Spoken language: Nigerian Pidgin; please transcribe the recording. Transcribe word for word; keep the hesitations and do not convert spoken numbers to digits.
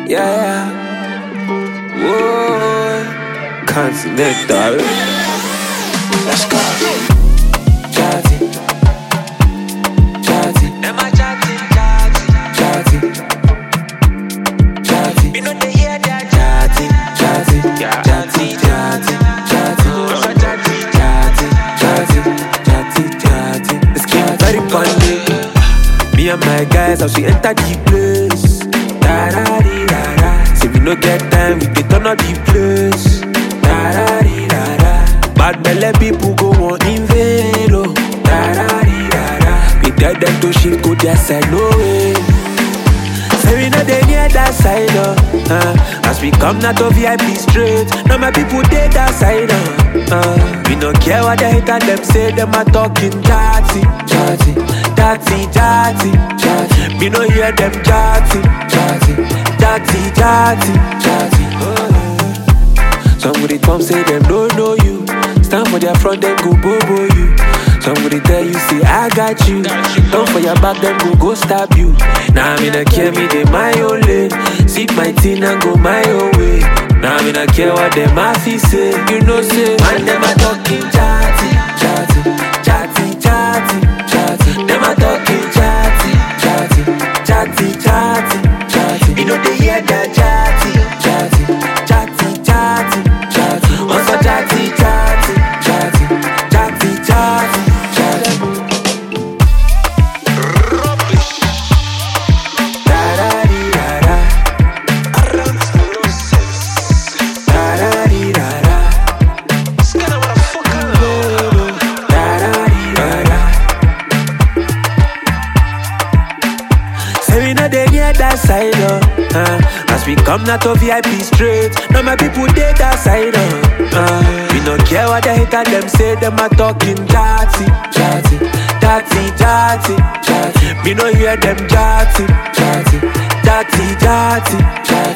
Yeah, yeah. Whoa. Continental. Let's go. Chatty. Chatty. Them a chatty, chatty, Chatty. Chatty. you know they hear that chatty, Chatty. chatty, Chatty. Chatty. Them a chatty, Chatty. Chatty. Chatty. Chatty. It's getting very funny. Me and my guys as we enter the place. Da da di da da. Say we no get time, we dey turn up the place. Da da di da da. Bad belle people go on invade. Oh. Da da di da da. We tell them to shift go their side, no way. Say we no dey near that side, oh. uh, As we come now to V I P straight. Now my people dey that side, uh. Uh, we no care what the hater them say. Them a talking chatty, chatty, chatty, chatty, chatty. Me no hear them chatty, chatty, chatty, chatty, chatty. Oh. Some with the come say them don't know you. Stand for their front, them go bobo you. Some with it tell you say I got you. Don't for your back, them go go stab you. Now I'm in a care me they my own lane. Sip my tin and go my own way. Now I'm in a care what them happy say. You know say man them a talking chatty, chatty, chatty, chatty, chatty. Them a talking chatty, chatty, chatty, chatty, chatty. You know they hear that chatty, chatty, chatty, chatty, chatty. Also chatty, chatty, chatty, chatty, chatty. rubbish. Da da di da da, Around nonsense. da da di da da, Scanner motherfucker. da da di da da. Say we no dey near that side, oh. uh, As we come now to V I P straight. Now my people dey that side, oh. uh, We no care what the hater them say. Them a talking chatty, chatty, chatty, chatty, chatty. Me no hear them chatty, chatty, chatty, chatty, chatty.